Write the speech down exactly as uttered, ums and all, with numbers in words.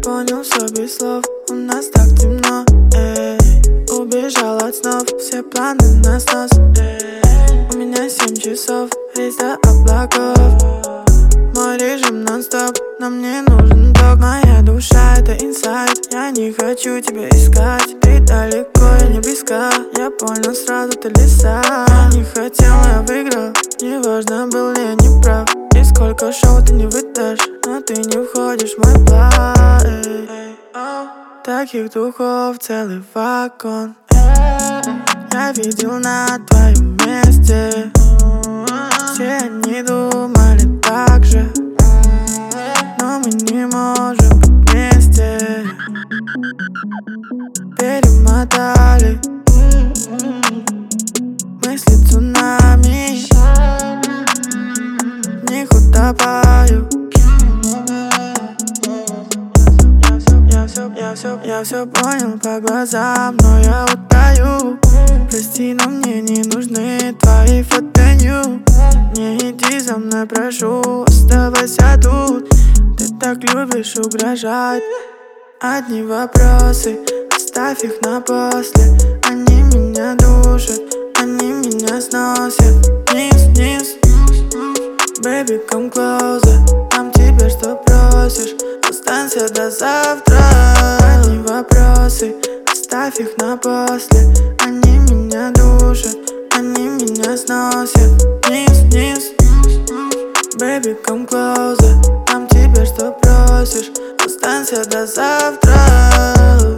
понял все без слов. У нас так темно, эй. Убежал от снов, все планы на снос, эй. У меня семь часов, рейс до облаков. Мой режим нон-стоп, но мне нужен ток. Моя душа — это инсайд, я не хочу тебя искать. Ты далеко, я не близко, я понял сразу, ты лиса. Я не хотел, но я выиграл, неважно, был ли я не прав. И сколько шоу ты не выдашь, но ты не входишь в мой план, эй. Таких духов целый вагон, я видел на твоем месте. Все они думали так же, но мы не можем быть вместе. Перемотали мысли цунами, в них утопаю. Я все, я все, я все понял по глазам, но я утаю. Прости, но мне не нужны твои фотонью. Не иди за мной, прошу, оставайся тут. Ты так любишь угрожать. Одни вопросы, оставь их на после. Они меня душат, они меня сносят. Вниз, вниз, baby, come closer. Там тебе что просишь, останься до завтра. Одни вопросы, оставь их на после. Они меня душат, они меня сносят. Вниз, вниз, baby, come closer. Там тебе что просишь, останься до завтра.